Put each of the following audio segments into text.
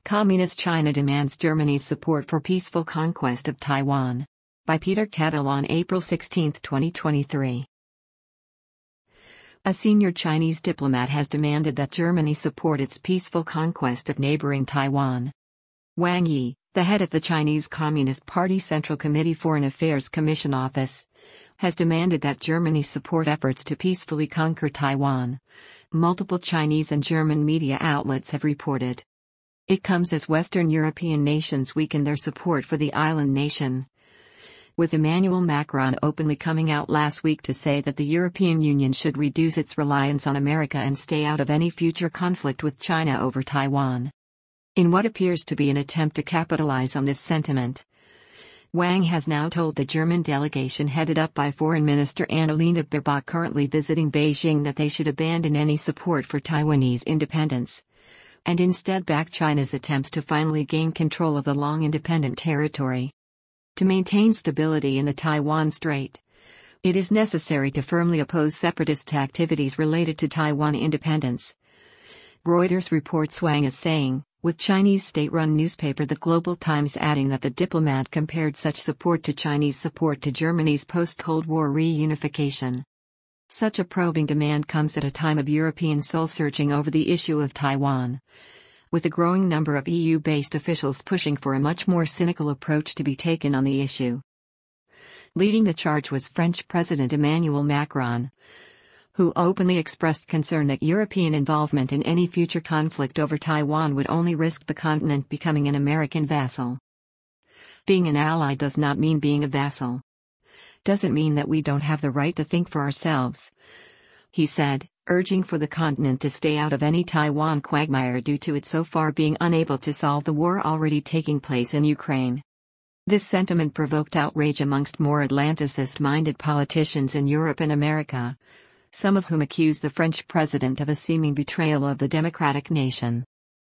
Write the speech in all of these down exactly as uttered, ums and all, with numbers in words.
Communist China demands Germany's support for peaceful conquest of Taiwan. By Peter Kettle on April sixteenth, twenty twenty-three. A senior Chinese diplomat has demanded that Germany support its peaceful conquest of neighboring Taiwan. Wang Yi, the head of the Chinese Communist Party Central Committee Foreign Affairs Commission Office, has demanded that Germany support efforts to peacefully conquer Taiwan. Multiple Chinese and German media outlets have reported. It comes as Western European nations weaken their support for the island nation, with Emmanuel Macron openly coming out last week to say that the European Union should reduce its reliance on America and stay out of any future conflict with China over Taiwan. In what appears to be an attempt to capitalize on this sentiment, Wang has now told the German delegation headed up by Foreign Minister Annalena Baerbock currently visiting Beijing that they should abandon any support for Taiwanese independence, and instead back China's attempts to finally gain control of the long independent territory. To maintain stability in the Taiwan Strait, it is necessary to firmly oppose separatist activities related to Taiwan independence. Reuters reports Wang as saying, with Chinese state-run newspaper The Global Times adding that the diplomat compared such support to Chinese support to Germany's post-Cold War reunification. Such a probing demand comes at a time of European soul-searching over the issue of Taiwan, with a growing number of E U-based officials pushing for a much more cynical approach to be taken on the issue. Leading the charge was French President Emmanuel Macron, who openly expressed concern that European involvement in any future conflict over Taiwan would only risk the continent becoming an American vassal. Being an ally does not mean being a vassal. Doesn't mean that we don't have the right to think for ourselves, he said, urging for the continent to stay out of any Taiwan quagmire due to it so far being unable to solve the war already taking place in Ukraine. This sentiment provoked outrage amongst more Atlanticist-minded politicians in Europe and America, some of whom accused the French president of a seeming betrayal of the democratic nation.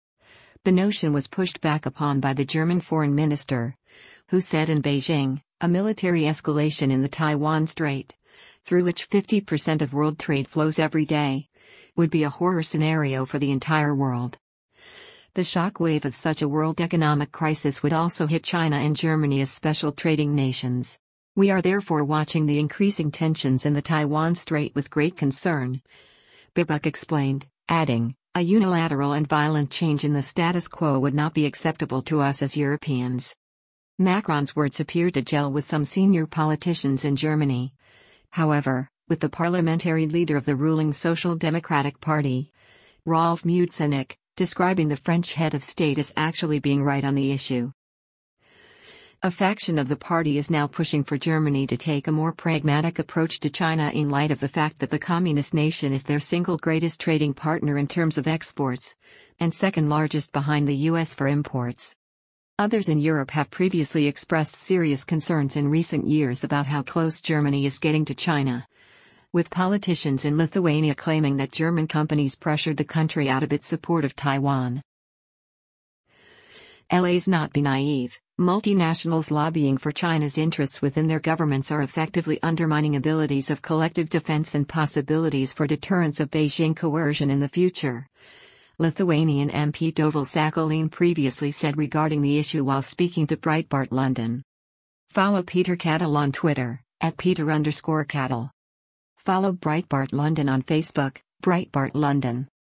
The notion was pushed back upon by the German foreign minister, who said in Beijing, a military escalation in the Taiwan Strait, through which fifty percent of world trade flows every day, would be a horror scenario for the entire world. The shockwave of such a world economic crisis would also hit China and Germany as special trading nations. We are therefore watching the increasing tensions in the Taiwan Strait with great concern, Baerbock explained, adding, a unilateral and violent change in the status quo would not be acceptable to us as Europeans. Macron's words appear to gel with some senior politicians in Germany. However, with the parliamentary leader of the ruling Social Democratic Party, Rolf Mützenich, describing the French head of state as actually being right on the issue. A faction of the party is now pushing for Germany to take a more pragmatic approach to China in light of the fact that the communist nation is their single greatest trading partner in terms of exports, and second largest behind the U S for imports. Others in Europe have previously expressed serious concerns in recent years about how close Germany is getting to China, with politicians in Lithuania claiming that German companies pressured the country out of its support of Taiwan. Let's not be naive. Multinationals lobbying for China's interests within their governments are effectively undermining abilities of collective defense and possibilities for deterrence of Beijing coercion in the future, Lithuanian M P Dovilas Sakalin previously said regarding the issue while speaking to Breitbart London. Follow Peter Kettle on Twitter, at Peter underscore Kettle. Follow Breitbart London on Facebook, Breitbart London.